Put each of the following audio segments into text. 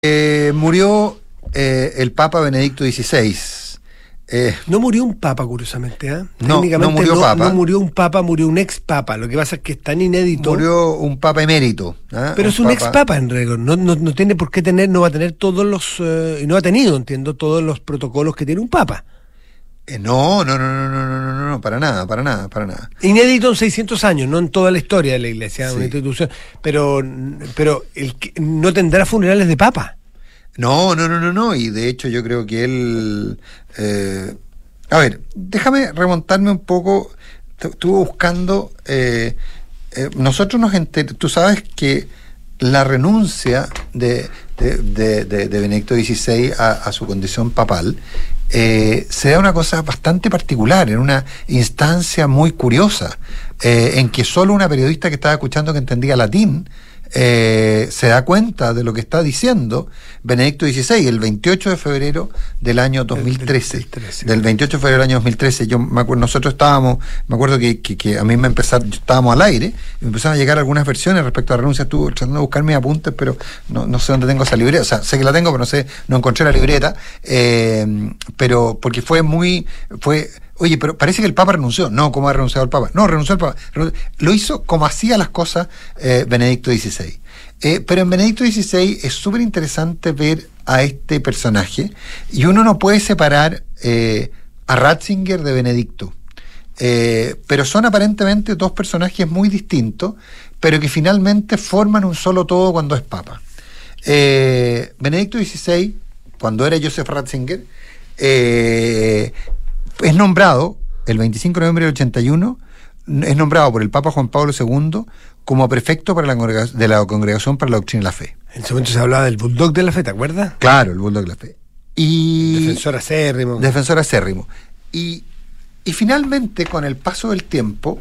Murió el Papa Benedicto XVI. No murió un papa, curiosamente, ¿eh? No murió papa. No murió un papa, murió un ex papa. Lo que pasa es que es tan inédito. Murió un papa emérito. Pero es un ex papa en rigor. No tiene por qué tener, no va a tener todos los, y no ha tenido, entiendo, todos los protocolos que tiene un papa. No, para nada. Inédito en 600 años, no en toda la historia de la Iglesia, Sí. una institución. Pero no tendrá funerales de papa. No, y de hecho yo creo que él... a ver, déjame remontarme un poco. Estuve buscando... nosotros nos enteramos... Tú sabes que la renuncia de Benedicto XVI a su condición papal se da una cosa bastante particular, en una instancia muy curiosa, en que solo una periodista que estaba escuchando, que entendía latín, se da cuenta de lo que está diciendo Benedicto XVI el 28 de febrero del año 2013. Del 28 de febrero del año 2013, yo me acuerdo, nosotros estábamos, me acuerdo que a mí estábamos al aire, y me empezaron a llegar algunas versiones respecto a la renuncia. Estuve tratando de buscar mis apuntes, pero no sé dónde tengo esa libreta. O sea, sé que la tengo, pero no encontré la libreta, pero porque oye, pero parece que el Papa renunció. No, ¿cómo ha renunciado el Papa? No, renunció el Papa. Lo hizo como hacía las cosas Benedicto XVI. Pero en Benedicto XVI es súper interesante ver a este personaje, y uno no puede separar a Ratzinger de Benedicto. Pero son aparentemente dos personajes muy distintos, pero que finalmente forman un solo todo cuando es Papa. Benedicto XVI, cuando era Joseph Ratzinger, es nombrado, el 25 de noviembre del 81, es nombrado por el Papa Juan Pablo II como prefecto de la Congregación para la Doctrina y la Fe. En ese momento se hablaba del Bulldog de la Fe, ¿te acuerdas? Claro, el Bulldog de la Fe. Defensor acérrimo. Y finalmente, con el paso del tiempo,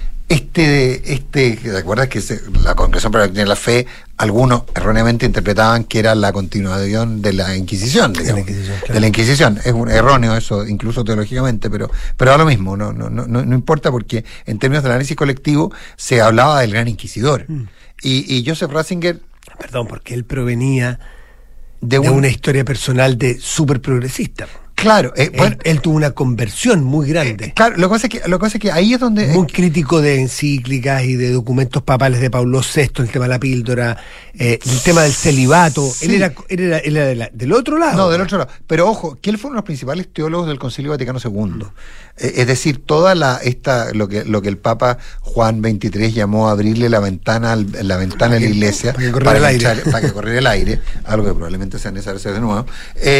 ¿te acuerdas que la Congregación para la Doctrina y la Fe, algunos erróneamente interpretaban que era la continuación de la Inquisición, digamos, de la Inquisición? Es erróneo eso, incluso teológicamente, pero da lo mismo, no importa, porque en términos del análisis colectivo se hablaba del Gran Inquisidor. Y Joseph Ratzinger... Perdón, porque él provenía de una historia personal de súper progresista. Claro, él tuvo una conversión muy grande. Claro, lo que pasa es que ahí es donde... Muy crítico de encíclicas y de documentos papales de Pablo VI, el tema de la píldora, el tema del celibato. Sí. Él era del otro lado. No, del otro lado. Pero ojo, que él fue uno de los principales teólogos del Concilio Vaticano II. Es decir, toda lo que el Papa Juan XXIII llamó abrirle la ventana a la iglesia para que corriera el aire, algo que probablemente sea necesario hacer de nuevo.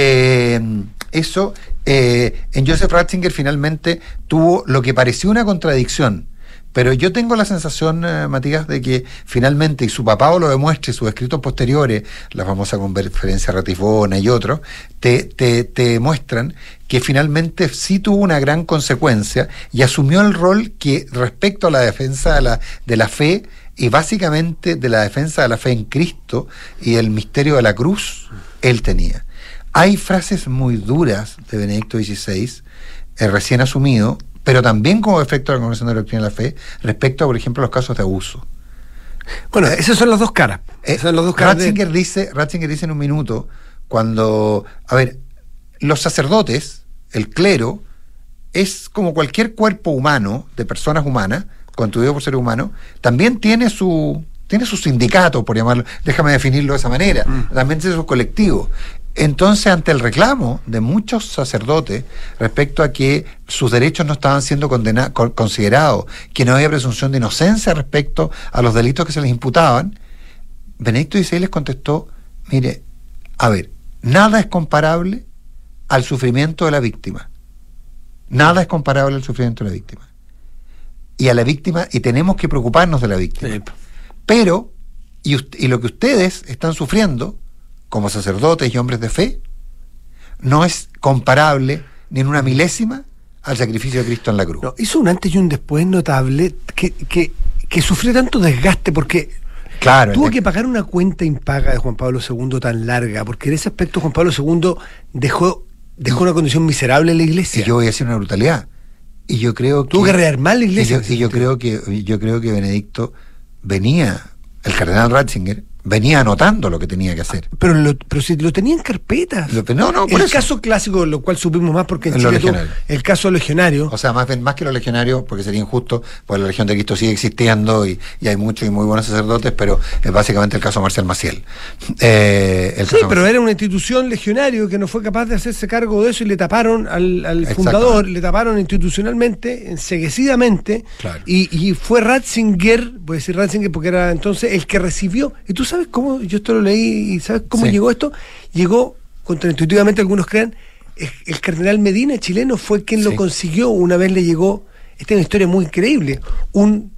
Eso, en Joseph Ratzinger finalmente tuvo lo que pareció una contradicción, pero yo tengo la sensación, Matías, de que finalmente, y su papá lo demuestra, y sus escritos posteriores, la famosa Conferencia Ratisbona y otros, te muestran que finalmente sí tuvo una gran consecuencia y asumió el rol que, respecto a la defensa de la fe, y básicamente de la defensa de la fe en Cristo y el misterio de la cruz, él tenía. Hay frases muy duras de Benedicto XVI, recién asumido, pero también como efecto de la Congregación de la Doctrina de la Fe, respecto a, por ejemplo, los casos de abuso. Bueno, esas son las dos caras. Ratzinger dice en un minuto, cuando, los sacerdotes, el clero, es como cualquier cuerpo humano, de personas humanas, constituido por seres humanos, también tiene su sindicato, por llamarlo, déjame definirlo de esa manera, también tiene su colectivo. Entonces, ante el reclamo de muchos sacerdotes respecto a que sus derechos no estaban siendo considerados, que no había presunción de inocencia respecto a los delitos que se les imputaban, Benedicto XVI les contestó: mire, nada es comparable al sufrimiento de la víctima. Nada es comparable al sufrimiento de la víctima. Y a la víctima, y tenemos que preocuparnos de la víctima. Sí. Pero, y lo que ustedes están sufriendo como sacerdotes y hombres de fe, no es comparable ni en una milésima al sacrificio de Cristo en la cruz. No, hizo un antes y un después notable que sufrió tanto desgaste, porque tuvo que pagar una cuenta impaga de Juan Pablo II tan larga, porque en ese aspecto Juan Pablo II dejó una condición miserable en la iglesia. Y yo voy a decir una brutalidad. Y yo creo que... Tuvo que rearmar la iglesia. Y yo creo que Benedicto venía, el cardenal Ratzinger venía anotando lo que tenía que hacer. Pero si lo tenía en carpetas. El caso clásico, lo cual supimos más porque en Chile el caso legionario. O sea, más que los legionarios, porque sería injusto, pues la Legión de Cristo sigue existiendo y hay muchos y muy buenos sacerdotes, pero es básicamente el caso de Marcial Maciel. Pero era una institución legionario que no fue capaz de hacerse cargo de eso y le taparon al fundador, le taparon institucionalmente, enceguecidamente, claro. Y fue Ratzinger, voy a decir Ratzinger porque era entonces el que recibió. ¿Y tú sabes cómo? Yo esto lo leí y ¿sabes cómo llegó esto? Llegó, contraintuitivamente algunos crean, el cardenal Medina, chileno, fue quien lo consiguió. Una vez le llegó, esta es una historia muy increíble, un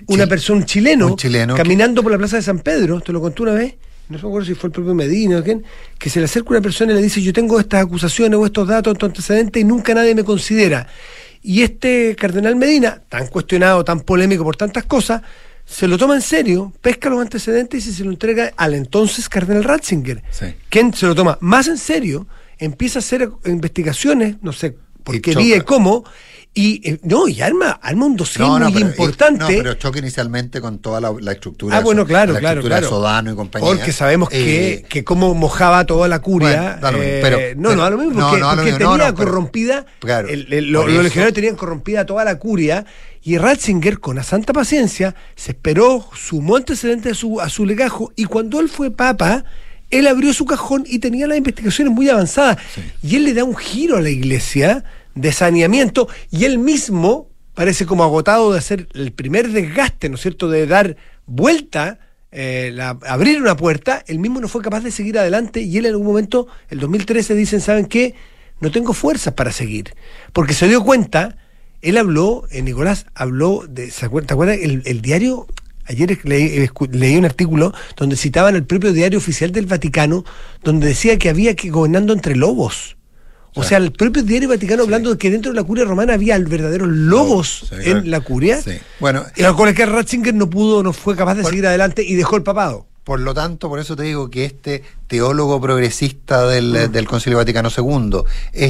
chileno caminando por la plaza de San Pedro, te lo conté una vez, no me acuerdo si fue el propio Medina o quién, que se le acerca una persona y le dice: yo tengo estas acusaciones o estos datos, estos antecedentes y nunca nadie me considera. Y este cardenal Medina, tan cuestionado, tan polémico por tantas cosas, se lo toma en serio, pesca los antecedentes y se lo entrega al entonces cardenal Ratzinger, quien se lo toma más en serio, empieza a hacer investigaciones, no sé por qué día y cómo, y arma un dossier muy importante. Pero choca inicialmente con toda la estructura. Claro. De Sodano y compañía. Porque sabemos que cómo mojaba toda la curia. No, a lo mismo, porque tenía corrompida. Claro, los legionarios tenían corrompida toda la curia. Y Ratzinger, con la santa paciencia, se esperó, sumó antecedentes a su legajo, y cuando él fue papa, él abrió su cajón y tenía las investigaciones muy avanzadas. Y él le da un giro a la iglesia de saneamiento, y él mismo parece como agotado de hacer el primer desgaste, ¿no es cierto?, de dar vuelta, abrir una puerta. Él mismo no fue capaz de seguir adelante, y él en algún momento, el 2013, dicen: ¿saben qué? No tengo fuerzas para seguir, porque se dio cuenta. Él habló, Nicolás, ¿te acuerdas? El diario, ayer leí un artículo donde citaban el propio diario oficial del Vaticano, donde decía que había que gobernando entre lobos. O sea, el propio diario Vaticano hablando de que dentro de la curia romana había verdaderos lobos en la curia. Sí. Bueno, y con el que Ratzinger no fue capaz de seguir adelante y dejó el papado. Por lo tanto, por eso te digo que este teólogo progresista del Concilio Vaticano II,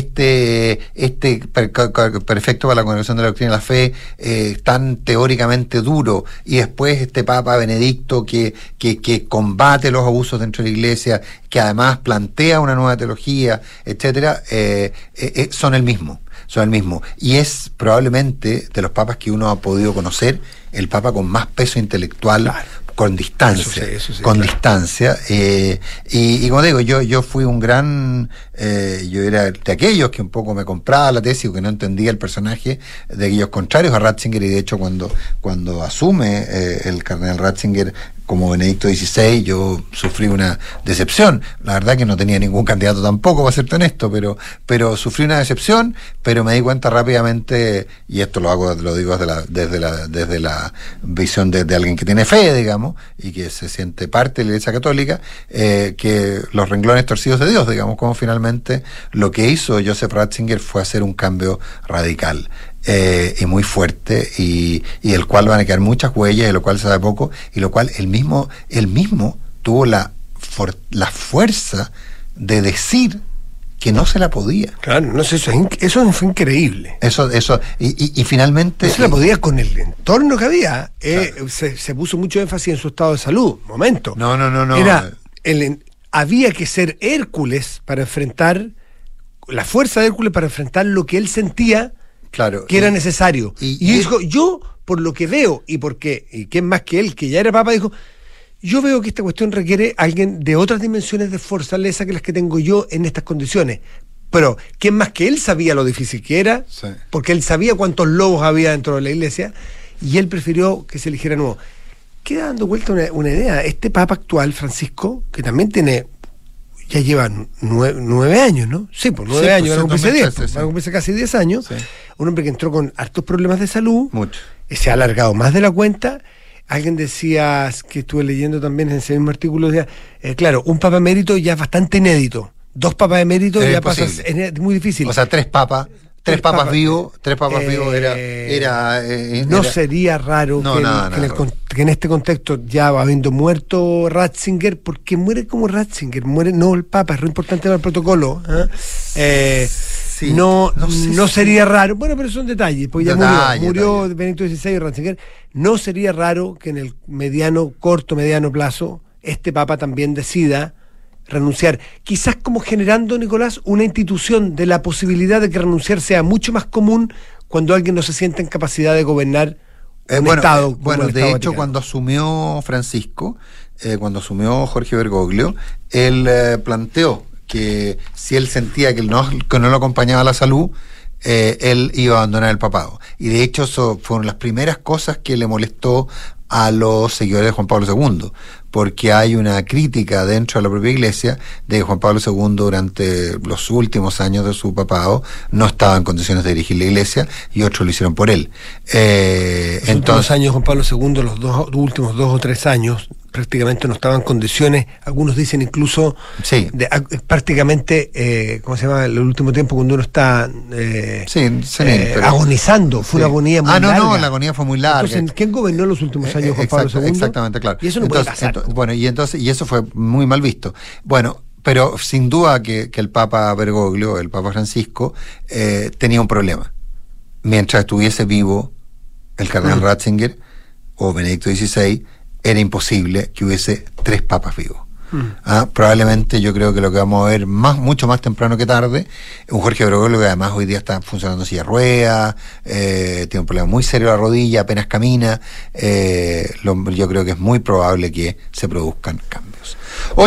perfecto para la Congregación de la Doctrina de la Fe, tan teóricamente duro, y después este Papa Benedicto que combate los abusos dentro de la Iglesia, que además plantea una nueva teología, etcétera, son el mismo. Y es probablemente de los papas que uno ha podido conocer el papa con más peso intelectual. Claro. Con distancia, distancia, y como digo, yo fui un gran, yo era de aquellos que un poco me compraba la tesis o que no entendía el personaje, de aquellos contrarios a Ratzinger, y de hecho cuando asume el cardenal Ratzinger como Benedicto XVI, yo sufrí una decepción. La verdad que no tenía ningún candidato tampoco, para serte honesto, pero sufrí una decepción, pero me di cuenta rápidamente, y esto lo digo desde la visión de alguien que tiene fe, digamos, y que se siente parte de la Iglesia Católica, que los renglones torcidos de Dios, digamos, como finalmente lo que hizo Joseph Ratzinger fue hacer un cambio radical. Y muy fuerte, y el cual van a quedar muchas huellas, y lo cual se sabe poco, y lo cual él mismo tuvo la fuerza de decir que no se la podía. Claro, no sé, eso fue increíble. Eso y finalmente no se la podía con el entorno que había. Claro. Se puso mucho énfasis en su estado de salud. Momento. No. Había que ser Hércules para enfrentar la fuerza de Hércules para enfrentar lo que él sentía. Claro, que era necesario. Y dijo, yo, por lo que veo, y quién más que él, que ya era papa, dijo: yo veo que esta cuestión requiere a alguien de otras dimensiones de fortaleza que las que tengo yo en estas condiciones. Pero quién más que él sabía lo difícil que era, porque él sabía cuántos lobos había dentro de la iglesia, y él prefirió que se eligiera nuevo. Queda dando vuelta una idea. Este papa actual, Francisco, que también ya lleva 9 años, ¿no? Sí, pues 9 años, van a cumplirse 10, van a cumplirse casi 10 años. Sí. Un hombre que entró con hartos problemas de salud. Mucho. Se ha alargado más de la cuenta. Alguien decía, que estuve leyendo también en ese mismo artículo, decía, claro, un papa emérito ya es bastante inédito. 2 papas eméritos ya pasa, es muy difícil. O sea, 3 papas. Tres papas vivos era no sería raro que en este contexto, ya habiendo muerto Ratzinger, porque muere como Ratzinger, muere no el Papa, es lo importante para el protocolo, no sería raro, bueno, pero son detalles, porque ya murió Benedicto XVI y Ratzinger. No sería raro que en el mediano plazo este Papa también decida renunciar, quizás como generando, Nicolás, una institución de la posibilidad de que renunciar sea mucho más común cuando alguien no se siente en capacidad de gobernar un Estado. Bueno, de hecho, Vaticano. Cuando asumió Francisco, cuando asumió Jorge Bergoglio, él planteó que si él sentía que no lo acompañaba la salud, él iba a abandonar el papado. Y de hecho, eso fueron las primeras cosas que le molestó a los seguidores de Juan Pablo II, porque hay una crítica dentro de la propia Iglesia de que Juan Pablo II dos los últimos años de su papado no estaba en condiciones de dirigir la Iglesia, y otros lo hicieron por él. Últimos años Juan Pablo II, los últimos 2 o 3 años, prácticamente no estaba en condiciones, algunos dicen incluso, sí, prácticamente, ¿cómo se llama? El último tiempo cuando uno está agonizando, fue una agonía muy larga. No, la agonía fue muy larga. Entonces, ¿quién gobernó los últimos años Juan Pablo II? Exactamente, claro. Y eso no puede pasar. Y eso fue muy mal visto. Bueno, pero sin duda que el Papa Bergoglio, el Papa Francisco, tenía un problema. Mientras estuviese vivo el cardenal Ratzinger o Benedicto XVI, era imposible que hubiese 3 papas vivos. Probablemente yo creo que lo que vamos a ver mucho más temprano que tarde, un Jorge Bergoglio que además hoy día está funcionando en silla de ruedas, tiene un problema muy serio en la rodilla, apenas camina. Yo creo que es muy probable que se produzcan cambios.